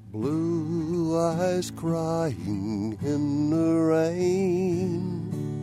Blue eyes crying in the rain.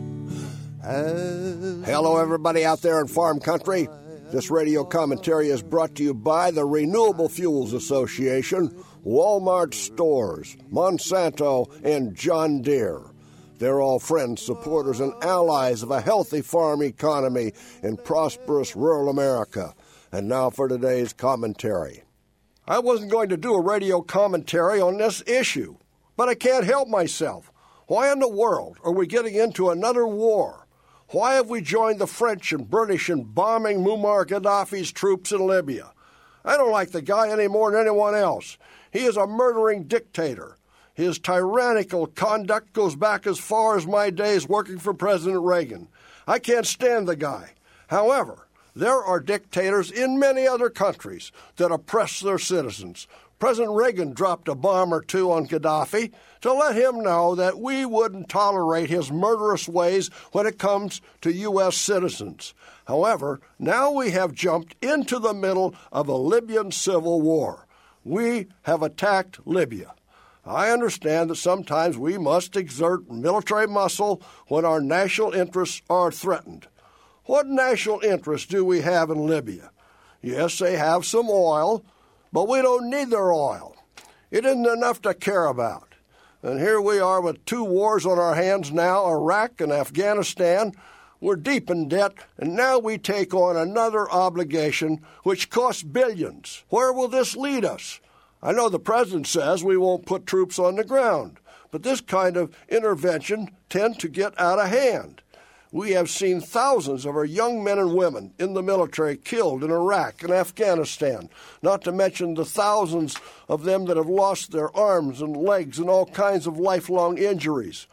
Hello, everybody out there in farm country. This radio commentary is brought to you by the Renewable Fuels Association, Walmart Stores, Monsanto, and John Deere. They're all friends, supporters, and allies of a healthy farm economy in prosperous rural America. And now for today's commentary. I wasn't going to do a radio commentary on this issue, but I can't help myself. Why in the world are we getting into another war? Why have we joined the French and British in bombing Muammar Gaddafi's troops in Libya? I don't like the guy any more than anyone else. He is a murdering dictator. His tyrannical conduct goes back as far as my days working for President Reagan. I can't stand the guy. However, there are dictators in many other countries that oppress their citizens. President Reagan dropped a bomb or two on Gaddafi to let him know that we wouldn't tolerate his murderous ways when it comes to U.S. citizens. However, now we have jumped into the middle of a Libyan civil war. We have attacked Libya. I understand that sometimes we must exert military muscle when our national interests are threatened. What national interest do we have in Libya? Yes, they have some oil, but we don't need their oil. It isn't enough to care about. And here we are with two wars on our hands now, Iraq and Afghanistan. We're deep in debt, and now we take on another obligation which costs billions. Where will this lead us? I know the president says we won't put troops on the ground, but this kind of intervention tends to get out of hand. We have seen thousands of our young men and women in the military killed in Iraq and Afghanistan, not to mention the thousands of them that have lost their arms and legs and all kinds of lifelong injuries.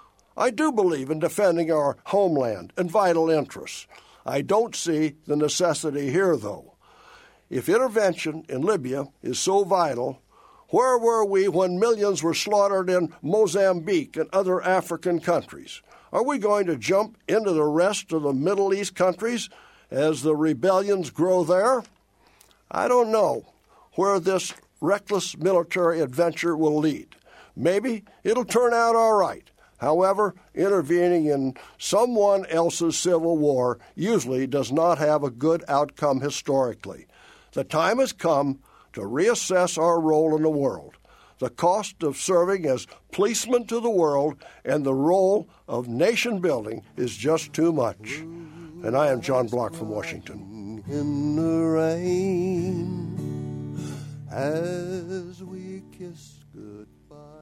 I do believe in defending our homeland and vital interests. I don't see the necessity here, though. If intervention in Libya is so vital, where were we when millions were slaughtered in Mozambique and other African countries? Are we going to jump into the rest of the Middle East countries as the rebellions grow there? I don't know where this reckless military adventure will lead. Maybe it'll turn out all right. However, intervening in someone else's civil war usually does not have a good outcome historically. The time has come to reassess our role in the world, the cost of serving as policemen to the world, and the role of nation building is just too much. And I am John Block from Washington. In the rain, as we kiss goodbye.